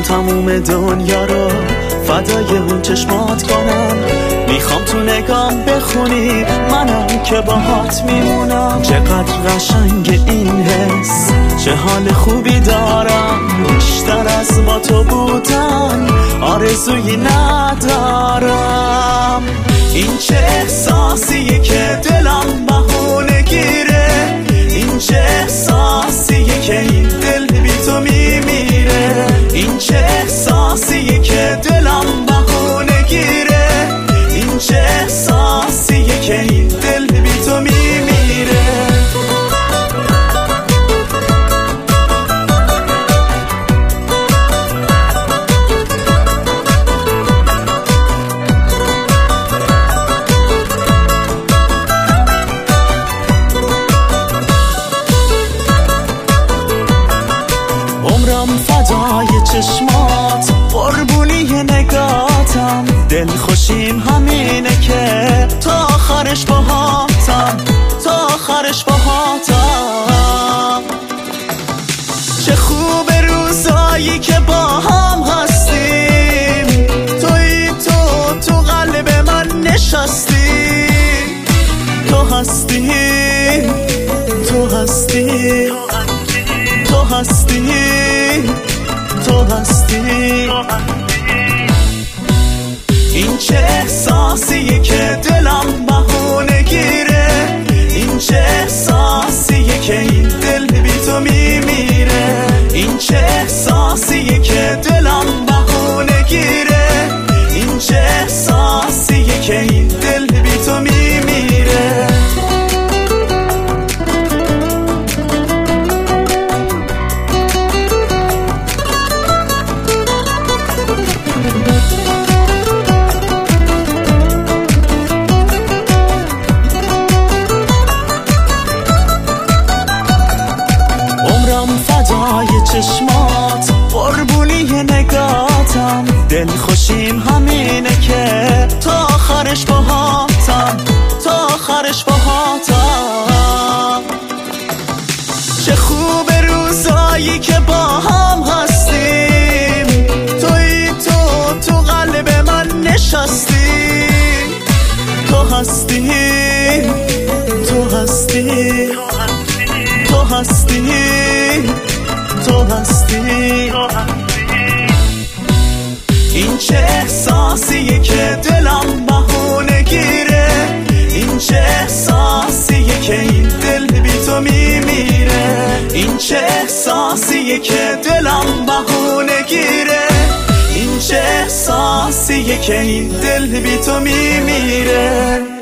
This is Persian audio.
تموم دنیا رو فدای اون چشمات کنم. میخوام تو نگام بخونی منم که باهات میمونم. چقدر قشنگ این حس، چه حال خوبی دارم. بیشتر از با تو بودن آرزویی ندارم. این چه احساسیه که دلم بهونه گیره. این چه احساسیه که این دل بی تو میمیره. این چه احساسیه که دلم بهونه گیره. این چه احساسیه که این دل بی تو میمیره. عمرم فدای چشمات، قربونی نگاتم. دل خوشیم همینه که تا آخرش باهاتم، تا آخرش باهاتم. چه خوب روزایی که با هم هستیم. توی تو قلب من نشستی. تو هستی، تو هستی، تو هستی، تو هستی. این چه احساسیه که دلم بهونه گیره. این چه احساسیه که این دل بی تو میمیره. این چه احساسیه که دلم بهونه گیره. این چه احساسیه که این دل بی تو میمیره. فدای چشمات، قربونی نگاتم. دل خوشیم همینه که تا آخرش باهاتم، تا آخرش باهاتم. چه خوب روزایی که با هم هستیم. توی تو قلب من نشستی. تو هستی، تو هستی، تو هستی، تو هستی. این چه احساسیه که دلم بهونه گیره. این چه احساسیه که این دل بی تو میمیره. این چه احساسیه که دلم بهونه گیره. این چه احساسیه که این دل بی تو میمیره.